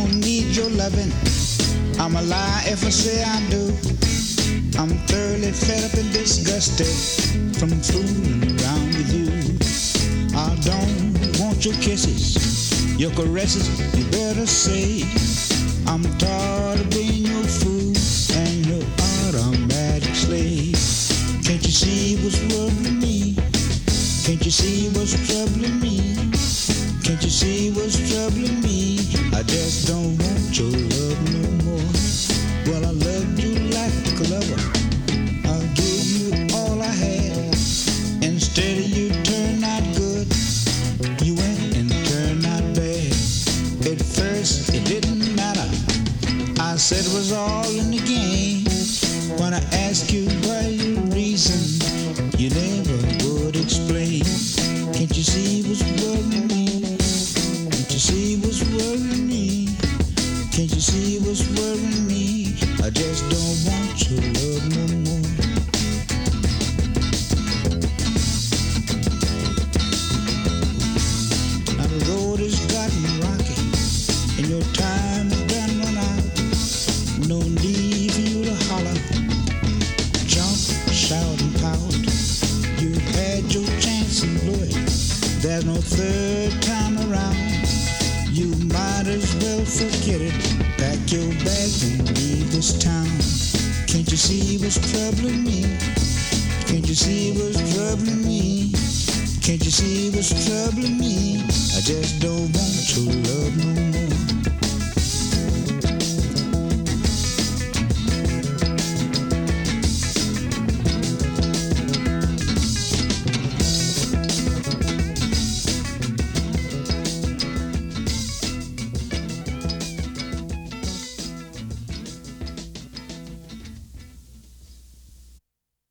don't need your loving. I'm a lie if I say I do. I'm thoroughly fed up and disgusted from fooling around with you. I don't want your kisses, your caresses, you better say. I'm tired of being your fool and your automatic slave. Can't you see what's troubling me? Can't you see what's troubling me? Can't you see what's troubling me? I just don't want your love no more. Well, I loved you like a lover. I'll give you all I had. Instead of you turned out good, you went and turned out bad. At first it didn't matter. I said it was all in the game. When I asked you why your reason, you never would explain. Can't you see what's worrying me? Can't you see what's worrying me? Can't you see what's worrying me? I just don't want your love no more. Now the road has gotten rocky and your time has done run out. No need for you to holler, jump, shout and pout. You had your chance and blew it. There's no third time around. You might as well forget it. Pack your bags and leave this town. Can't you see what's troubling me? Can't you see what's troubling me? Can't you see what's troubling me? I just don't want your love no more.